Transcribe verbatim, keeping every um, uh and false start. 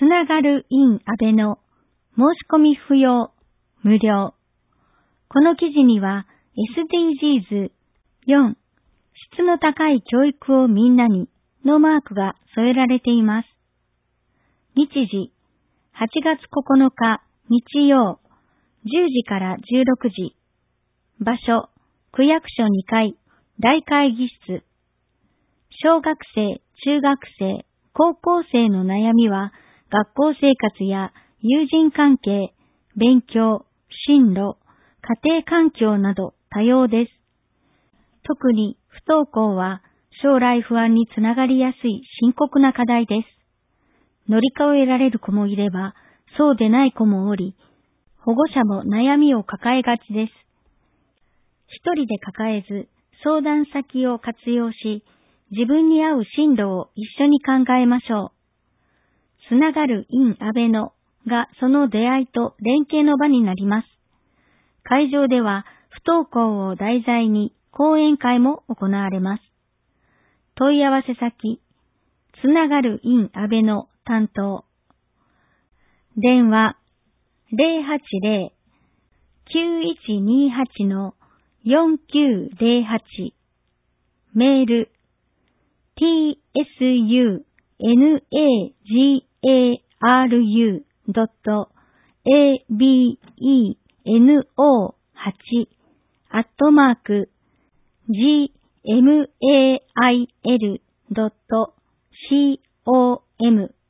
つながる in 安倍の申し込み不要、無料。この記事には エスディージーズよん、質の高い教育をみんなにのマークが添えられています。日時、はちがつここのか日曜、じゅうじからじゅうろくじ。場所、区役所にかい、大会議室。小学生、中学生、高校生の悩みは、学校生活や友人関係、勉強、進路、家庭環境など多様です。特に不登校は将来不安につながりやすい深刻な課題です。乗り越えられる子もいれば、そうでない子もおり、保護者も悩みを抱えがちです。一人で抱えず、相談先を活用し、自分に合う進路を一緒に考えましょう。つながる in 安倍のがその出会いと連携の場になります。会場では不登校を題材に講演会も行われます。問い合わせ先、つながる in 安倍の担当。電話 ゼロはちゼロ きゅういちにはち よんきゅうゼロはち。メール ティーエスユーエヌエージェーアールユー ドット エービーイーエヌオーはち アットマーク ジーエムエーアイエル ドット コム